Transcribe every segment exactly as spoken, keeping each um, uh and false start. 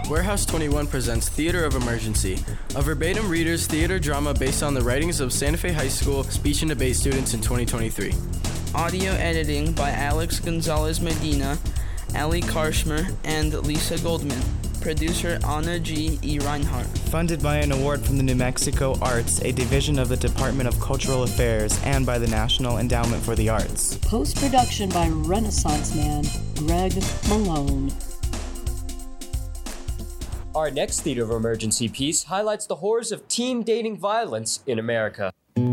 Warehouse twenty-one presents Theater of Emergency, a verbatim reader's theater drama based on the writings of Santa Fe High School speech and debate students in twenty twenty-three. Audio editing by Alex Gonzalez Medina, Ali Karshmer, and Lisa Goldman. Producer Anna G. E. Reinhardt. Funded by an award from the New Mexico Arts, a division of the Department of Cultural Affairs, and by the National Endowment for the Arts. Post-production by Renaissance man Greg Malone. Our next Theater of Emergency piece highlights the horrors of teen dating violence in America.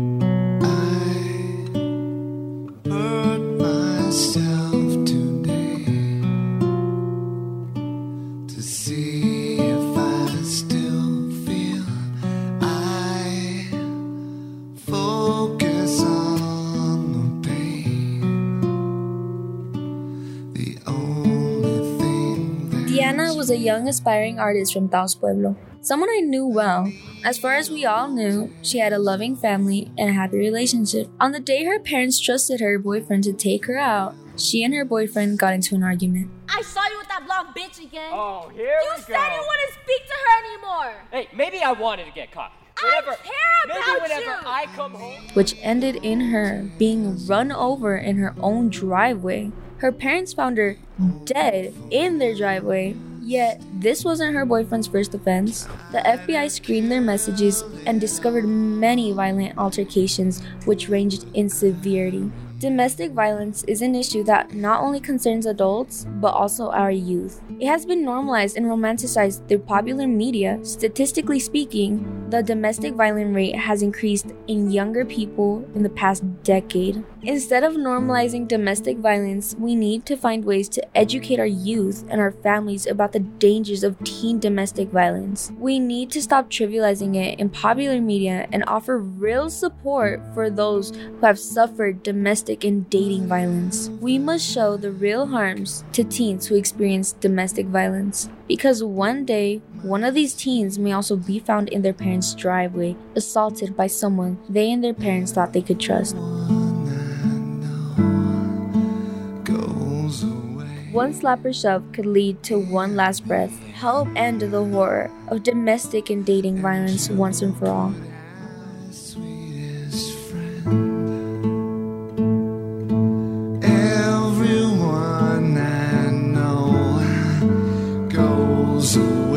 Diana was a young aspiring artist from Taos Pueblo, someone I knew well. As far as we all knew, she had a loving family and a happy relationship. On the day her parents trusted her boyfriend to take her out, she and her boyfriend got into an argument. I saw you with that blonde bitch again. Oh, here you we go. You said you wouldn't speak to her anymore. Hey, maybe I wanted to get caught. Whenever, I care about maybe whenever you. I come home. Which ended in her being run over in her own driveway. Her parents found her dead in their driveway. Yet, this wasn't her boyfriend's first offense. The F B I screened their messages and discovered many violent altercations which ranged in severity. Domestic violence is an issue that not only concerns adults, but also our youth. It has been normalized and romanticized through popular media. Statistically speaking, the domestic violence rate has increased in younger people in the past decade. Instead of normalizing domestic violence, we need to find ways to educate our youth and our families about the dangers of teen domestic violence. We need to stop trivializing it in popular media and offer real support for those who have suffered domestic and dating violence. We must show the real harms to teens who experience domestic violence, because one day, one of these teens may also be found in their parents' driveway, assaulted by someone they and their parents thought they could trust. One slap or shove could lead to one last breath. Help end the horror of domestic and dating violence once and for all. Everyone I know goes away.